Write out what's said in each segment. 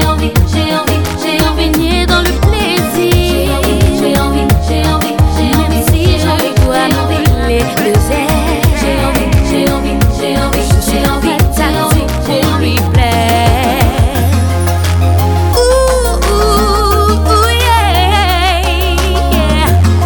j'ai envie de baigner dans le plaisir. J'ai envie, même si je dois m'enfiler le zèle. J'ai envie pour lui plaire. Ouh, yeah, yeah.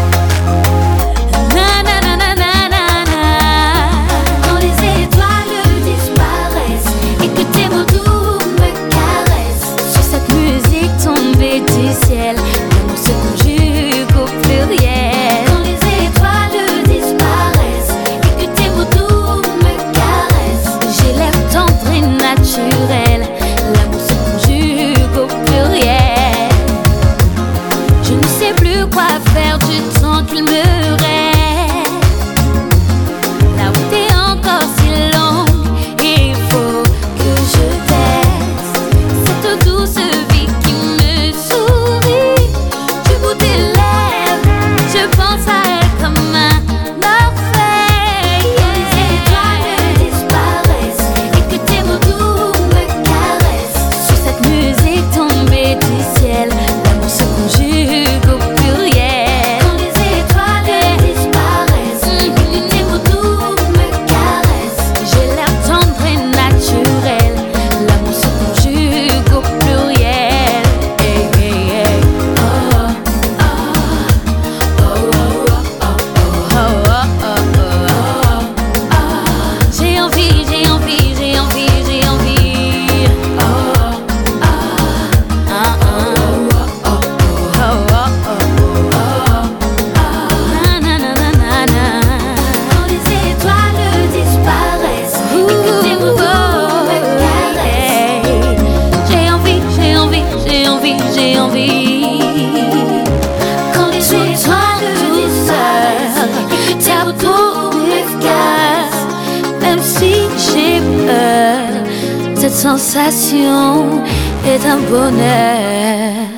Na na na na na na na. Quand les étoiles disparaissent et que tes mots doux me caressent, sur cette musique tombée du ciel, l'amour se conjugue au pluriel. Quand les étoiles disparaissent et que tes mots doux me caressent, j'ai l'air tendre et naturel, l'amour se conjugue au pluriel. Je ne sais plus quoi faire du temps qu'il me reste. La route est encore si longue et il faut que je teste cette douce vie qui me sourit du bout des lèvres. Je pense à elle comme un orfèvre. Les étoiles disparaissent et que tes mots doux me caressent, sur cette musique tombée du ciel, l'amour se conjugue au pluriel. Quand les étoiles disparaissent et que tes mots doux me caressent, j'ai l'air tendre et naturel, l'amour se conjugue au pluriel. Hey, hey, hey. Oh, oh, oh, oh, oh, oh, oh, oh, oh. J'ai envie. Oh, ah, ah. Na, na, na, na, na, na. Quand les étoiles disparaissent et que tes mots doux me caressent, j'ai envie. Quand les étoiles disparaissent et que tes mots doux me caressent, même si j'ai peur, cette sensation est un bonheur.